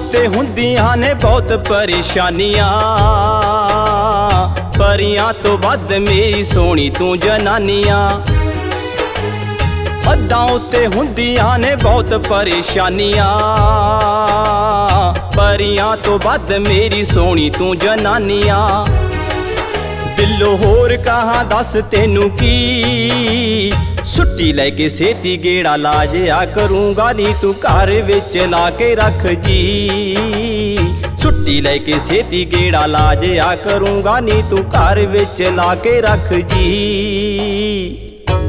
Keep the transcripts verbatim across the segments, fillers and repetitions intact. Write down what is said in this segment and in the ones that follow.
उत्ते हुंदियां ने बहुत परेशानियां, परियां तो वध मेरी सोहनी तू जनानियां। हद्दां उत्ते हुंदियां ने बहुत परेशानियां, परियां तो वध मेरी सोहनी तू जनानियां। दिलों होर कहां दस तेनू की, छुट्टी लैके सेती गेड़ा ला जिया करूंगा नी तू घर विच ला के रख जी। छुट्टी लैके सेती गेड़ा ला जिया करूंगा नी तू घर विच ला के रख जी।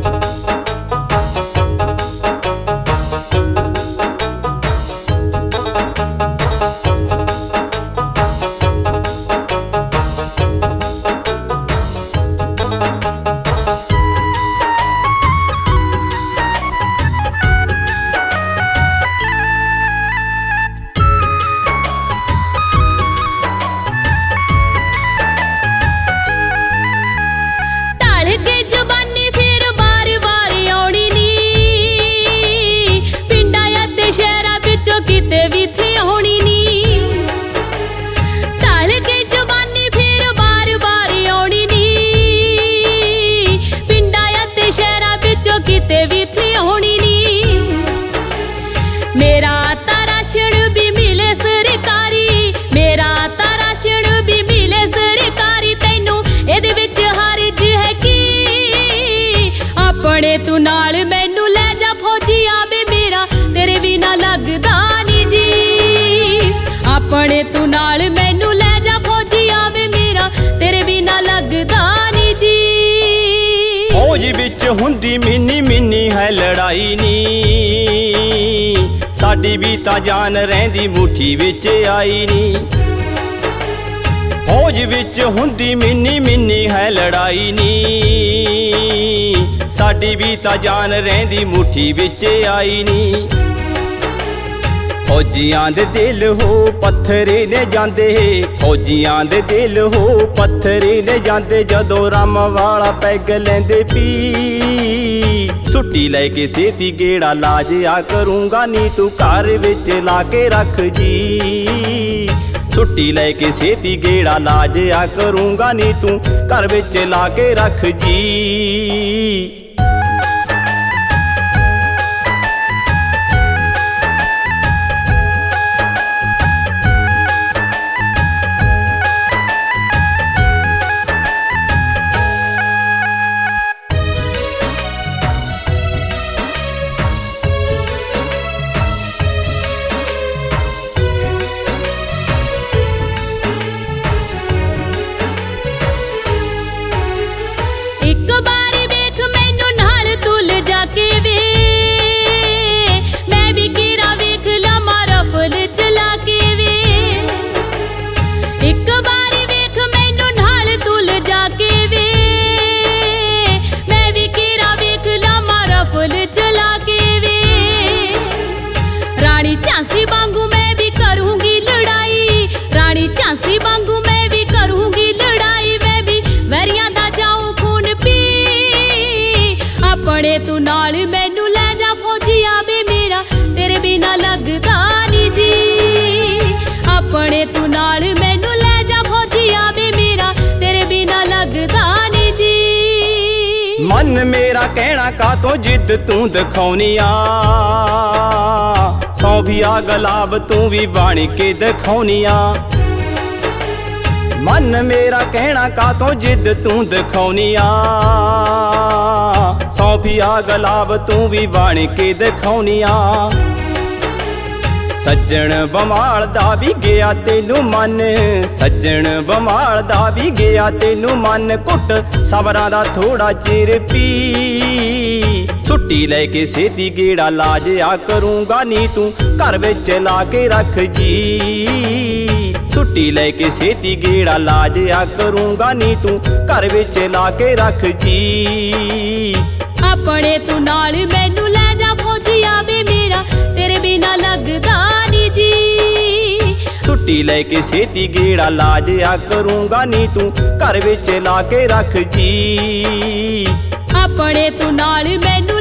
तू नाल मैनू ले जा फौजिया वे मेरा तेरे बिना लगदा नी जी। अपने तू नाल मैनू ले जा फौजिया वे मेरा तेरे बिना लगदा नी जी। फौज विच हुंदी मिनी मिनी है लड़ाई नी, साडी भी तां जान रहिंदी मुट्ठी विच आई नी। फौज विच हुंदी मिनी मिनी है लड़ाई नी, साडी भी तां जान रहिंदी मुट्ठी विच आई नी। फौजियां दे दिल हो पत्थरे ने जांदे, फौजियां दे दिल हो पत्थरे ने जांदे, जदों रम वाला पैग लैंदे पी। छुट्टी लैके सेती गेड़ा ला जिया करूंगा नी तू घर विच ला के रख जी। छुट्टी लैके सेती गेड़ा ला जिया करूंगा नी तू घर विच ला के रख जी। झांसी वांगू मैं भी करूंगी लड़ाई, रानी झांसी वांगू मैं भी करूंगी लड़ाई। मैं भी वैरियां दा जाऊं खून पी, अपने तू नाल मैनू ले जा फौजिया वे मेरा तेरे बिना लगदा नी जी। अपने तू नाल मैनू ले जा फौजिया वे मेरा तेरे बिना लगदा नी जी। मन मेरा कहना का तो जिद तू दिखाउनिया, सौंफिया गुलाब तू भी बन के दिखाउनिया। मन मेरा कहना का तो जिद तू दिखाउनिया, सौंफिया गुलाब तू भी बन के दिखाउनिया। सज्जन बमाल दा भी गया तेनू मन, सज्जन बमाल दा भी गया तेनू मन। कुट सबरां दा थोड़ा चिर पी, छुट्टी लैके सेती गेड़ा ला जिया करूंगा नी तू घर विच ला के रख जी। छुट्टी लैके सेती गेड़ा ला जिया करूंगा नी तू घर विच ला के रख जी। अपने तू नाल मैनू ले जा फौजिया वे मेरा तेरे बिना लगदा नी जी। छुट्टी लैके सेती गेड़ा ला जिया करूंगा नी तू घर विच ला के रख जी। अपने तू नाल मैनू